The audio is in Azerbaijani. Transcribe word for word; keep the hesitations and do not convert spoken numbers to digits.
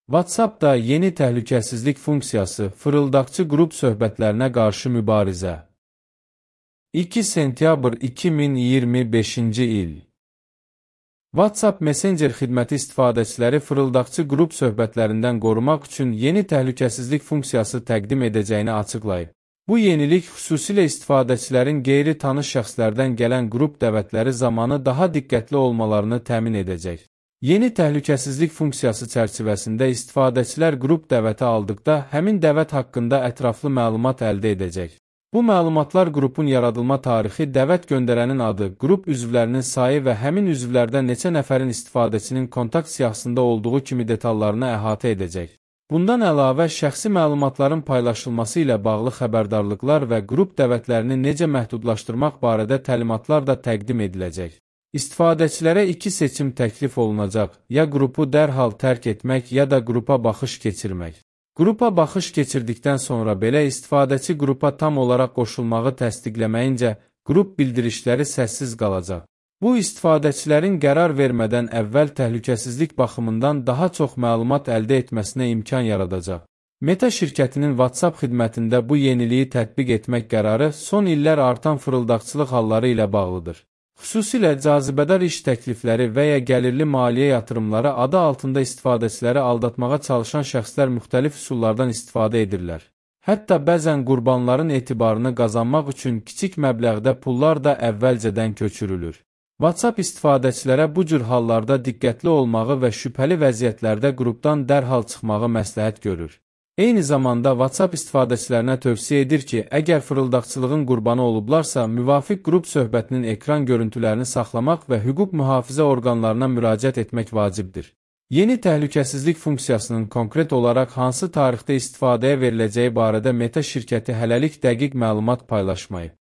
WhatsApp-da yeni təhlükəsizlik funksiyası fırıldaqçı qrup söhbətlərinə qarşı mübarizə. iki sentyabr iki min iyirmi beşinci il. WhatsApp Messenger xidməti istifadəçiləri fırıldaqçı qrup söhbətlərindən qorumaq üçün yeni təhlükəsizlik funksiyası təqdim edəcəyini açıqlayıb. Bu yenilik xüsusilə istifadəçilərin qeyri-tanış şəxslərdən gələn qrup dəvətləri zamanı daha diqqətli olmalarını təmin edəcək. Yeni təhlükəsizlik funksiyası çərçivəsində istifadəçilər qrup dəvəti aldıqda həmin dəvət haqqında ətraflı məlumat əldə edəcək. Bu məlumatlar qrupun yaradılma tarixi, dəvət göndərənin adı, qrup üzvlərinin sayı və həmin üzvlərdən neçə nəfərin istifadəçinin kontakt siyahısında olduğu kimi detallarını əhatə edəcək. Bundan əlavə, şəxsi məlumatların paylaşılması ilə bağlı xəbərdarlıqlar və qrup dəvətlərini necə məhdudlaşdırmaq barədə təlimatlar da təqdim ediləcək. İstifadəçilərə iki seçim təklif olunacaq, ya qrupu dərhal tərk etmək, ya da qrupa baxış keçirmək. Qrupa baxış keçirdikdən sonra belə istifadəçi qrupa tam olaraq qoşulmağı təsdiqləməyincə, qrup bildirişləri səssiz qalacaq. Bu, istifadəçilərin qərar vermədən əvvəl təhlükəsizlik baxımından daha çox məlumat əldə etməsinə imkan yaradacaq. Meta şirkətinin WhatsApp xidmətində bu yeniliyi tətbiq etmək qərarı son illər artan fırıldaqçılıq halları ilə bağlıdır. Xüsusilə cazibədar iş təklifləri və ya gəlirli maliyyə yatırımları adı altında istifadəçiləri aldatmağa çalışan şəxslər müxtəlif üsullardan istifadə edirlər. Hətta bəzən qurbanların etibarını qazanmaq üçün kiçik məbləğdə pullar da əvvəlcədən köçürülür. WhatsApp istifadəçilərə bu cür hallarda diqqətli olmağı və şübhəli vəziyyətlərdə qrupdan dərhal çıxmağı məsləhət görür. Eyni zamanda WhatsApp istifadəçilərinə tövsiyə edir ki, əgər fırıldaqçılığın qurbanı olublarsa, müvafiq qrup söhbətinin ekran görüntülərini saxlamaq və hüquq mühafizə orqanlarına müraciət etmək vacibdir. Yeni təhlükəsizlik funksiyasının konkret olaraq hansı tarixdə istifadəyə veriləcəyi barədə Meta şirkəti hələlik dəqiq məlumat paylaşmayıb.